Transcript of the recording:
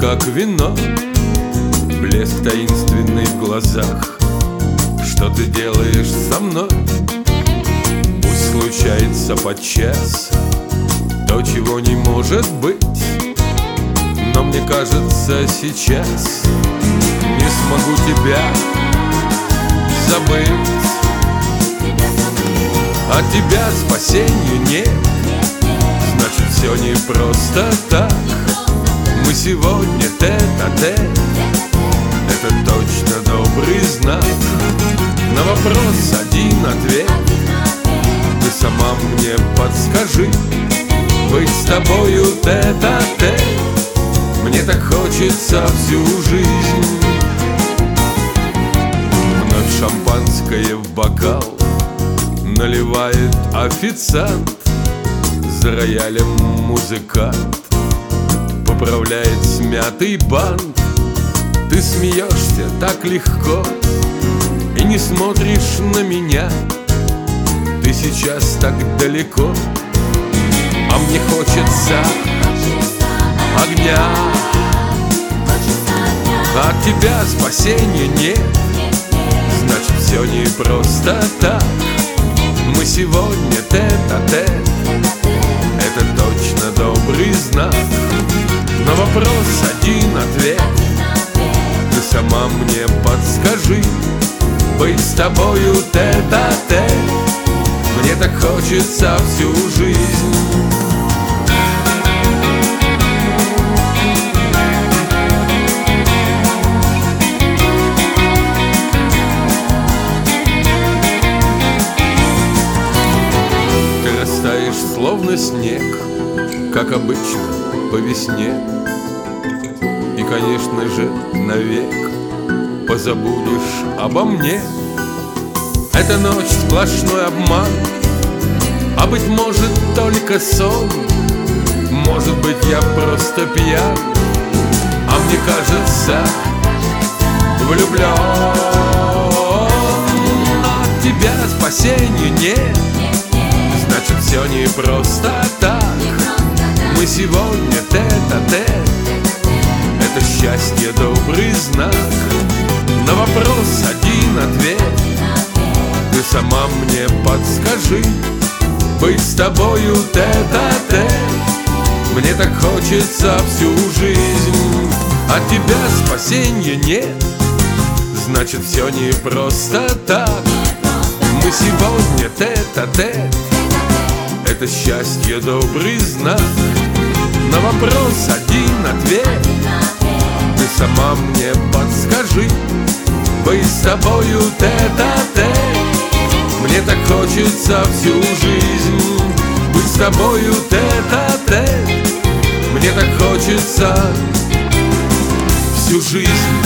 как вино, блеск таинственный в глазах. Что ты делаешь со мной? Пусть случается подчас то, чего не может быть, но мне кажется, сейчас не смогу тебя забыть. От тебя спасения нет, значит, все не просто так. Мы сегодня тет-а-тет, это точно добрый знак. На вопрос один ответ, ты сама мне подскажи. Быть с тобою тет-а-тет, мне так хочется всю жизнь. Вновь шампанское в бокал наливает официант, за роялем музыкант поправляет смятый бант. Ты смеешься так легко и не смотришь на меня. Ты сейчас так далеко, а мне хочется огня. От тебя спасения нет, значит, все не просто так. Мы сегодня тет-а-тет, это точно добрый знак. На вопрос один ответ, ты сама мне подскажи. Быть с тобою тет-а-тет, мне так хочется всю жизнь. Ты растаешь словно снег, как обычно по весне, и, конечно же, навек позабудешь обо мне. Эта ночь сплошной обман, а быть может только сон. Может быть, я просто пьян, а мне кажется, влюблен. От тебя спасения нет, значит, все не просто так. Мы сегодня тет-а-тет, это счастье добрый знак. На вопрос один ответ, ты сама мне подскажи. Быть с тобою тет-а-тет, мне так хочется всю жизнь. От тебя спасения нет, значит, все не просто так. Мы сегодня тет-а-тет, это счастье добрый знак. На вопрос один ответ, ты сама мне подскажи. Быть с тобою тет-а-тет, мне так хочется всю жизнь. Быть с тобою тет-а-тет, мне так хочется всю жизнь.